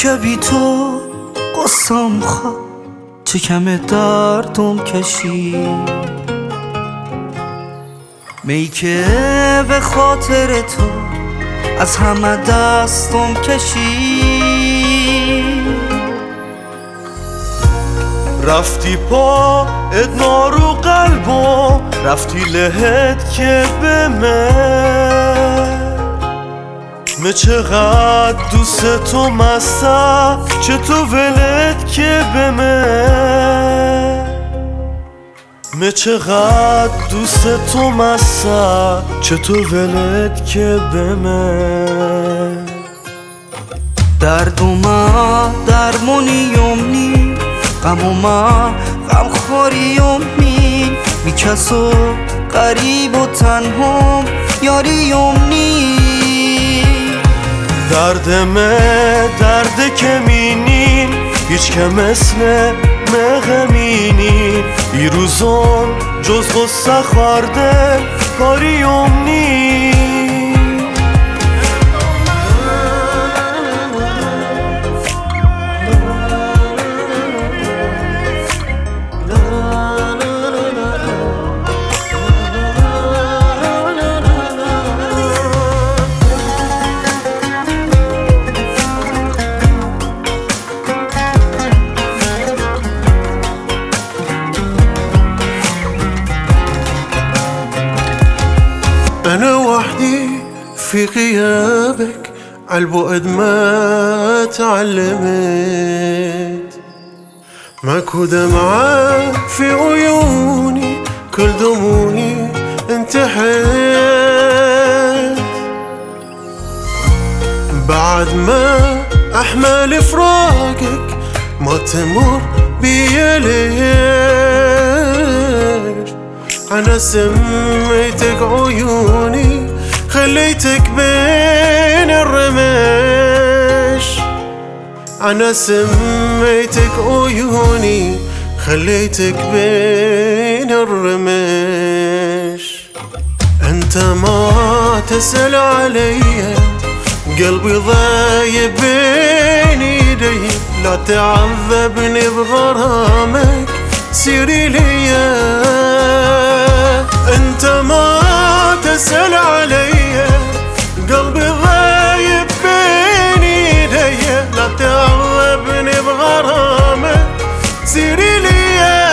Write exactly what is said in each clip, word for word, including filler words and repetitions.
که بی تو قصم خواه چه کم دردم کشی می که به خاطر تو از همه دستم کشی رفتی پا ادنا رو قلبم رفتی لهت که به من من چقدر دوست تو مسته چه تو ولت که به من من چقدر دوست تو مسته چه تو ولت که به من درد ما درمونیم نی غم ما غم خوریم نی بی کس و غریب و تنها یاریم نی درد مه درد که مینین هیچ که مثل مغمینین ای روزون جز غصه خورده کاریم نی أنا وحدي في غيابك عالبعد ما تعلمت ماكو دمعة في عيوني كل دموعي انتحت بعد ما أحمل فراقك ما تمر بيا ليش أنا سميتك عيوني خليتك بين الرمش أنا سميتك عيوني خليتك بين الرمش أنت ما تسأل علي قلبي ضايب بين ايدي لا تعذبني بغرامك سيري ليا انت ما تسأل علي قلبي ضايب بين ايدي لا تعذبني بغرامك سيري ليا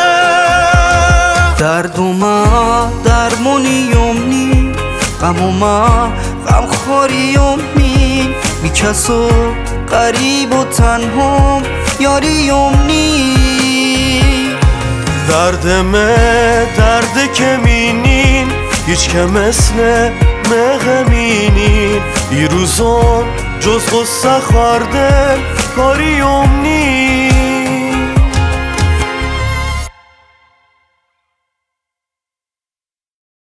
درد ما درمونیم نی غم ما غم خوریم نی بی کس و غریب و تنها یاریم نی درد مه درد که مینین هیچ که مثل مغمینین ای روزون جز غصه خورده کاریم نی